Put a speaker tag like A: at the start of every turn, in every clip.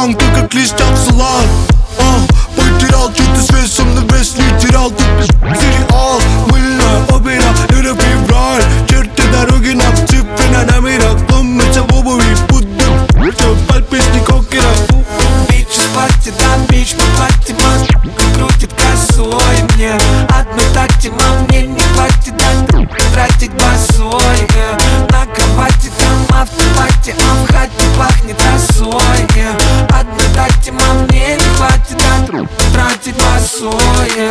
A: танк, ты как листья салат. Потерял что-то с весом, но вес не терял. Ты сериал, мыльная опера, это февраль. Черты дороги нам цифры на номерах. Ломятся в обуви, будто все пальписни кокера.
B: Бичи в платье, да, бич по платье, мам. Крутит косой мне. Одной такти, мам, мне не хватит, да, тратить босой. На кровати там автопати, а в хате пахнет росой. Одной такти, мам, мне не хватит, да, тратить босой.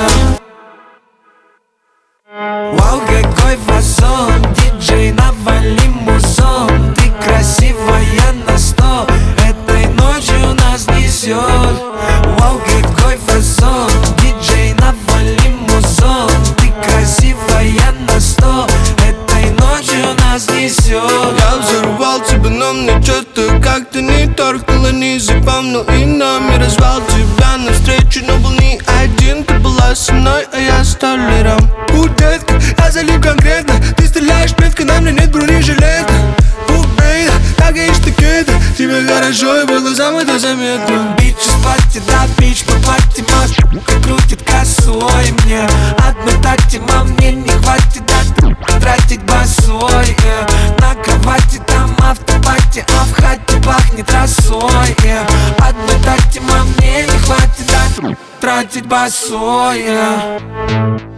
B: Вау, какой фасон, диджей, навали музон. Ты красивая на 100, этой ночью нас несет. Вау, какой фасон, диджей, навали музон. Ты красивая на 100, этой ночью нас несет.
A: Я взорвал тебя, но мне что-то как-то не торкнуло. Не запомнил и номер, звал тебя навстречу, но был не один. Ты была со мной, а я с толером. Детка, я залип конкретно. Ты стреляешь метко, на мне нет бронежилета. Бейда, так и штукета. Тебе хорошо и было самое-то заметно.
B: Бичи в платье, да, бич по платье, мам. Крутит косой мне. Одной такти, мам, мне не хватит, да, тратить босой. На кровати там автопати, а в хате пахнет росой. Одной такти, мам, мне не хватит, да, тратить босой.